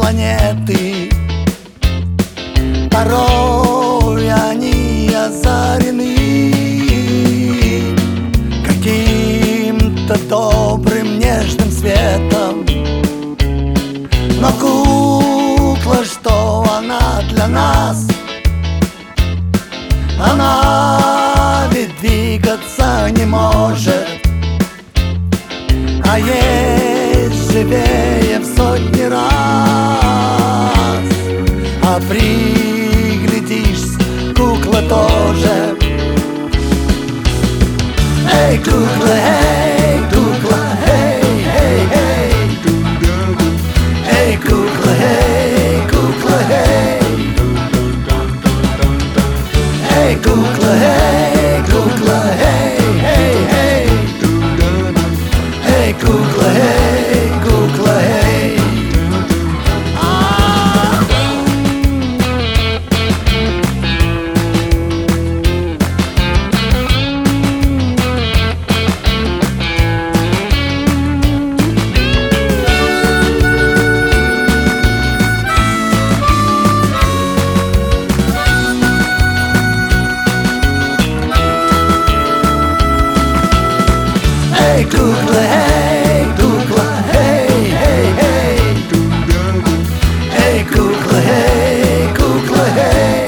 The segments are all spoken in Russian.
планеты. Порой они озарены каким-то добрым нежным светом. Но кукла, что она для нас? Она ведь двигаться не может, а есть живее в сотни раз. А приглядишься, кукла тоже. Эй, кукла, эй, кукла, эй, эй, эй. Эй, кукла, эй, кукла, эй. Эй, кукла, эй, кукла, эй, эй, эй. Эй, кукла, эй, кукла, эй. Эй, кукла, эй, кукла, эй, эй, эй. Эй, кукла, эй, кукла, эй.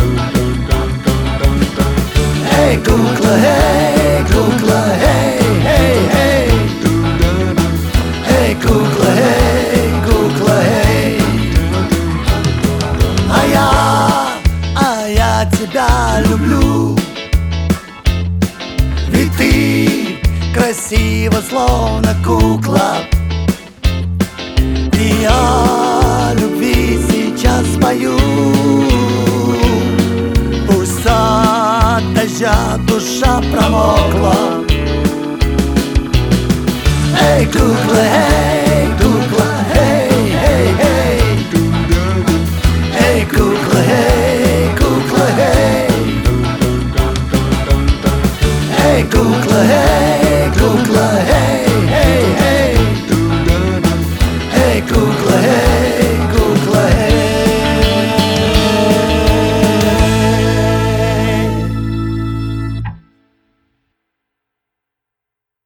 Эй, кукла, эй, кукла, эй, эй, эй. Эй, кукла, эй, кукла, эй. А я тебя люблю, ведь ты красиво, словно кукла. И я любви сейчас пою. Пусть от дождя душа промокла. Эй, кукла, эй.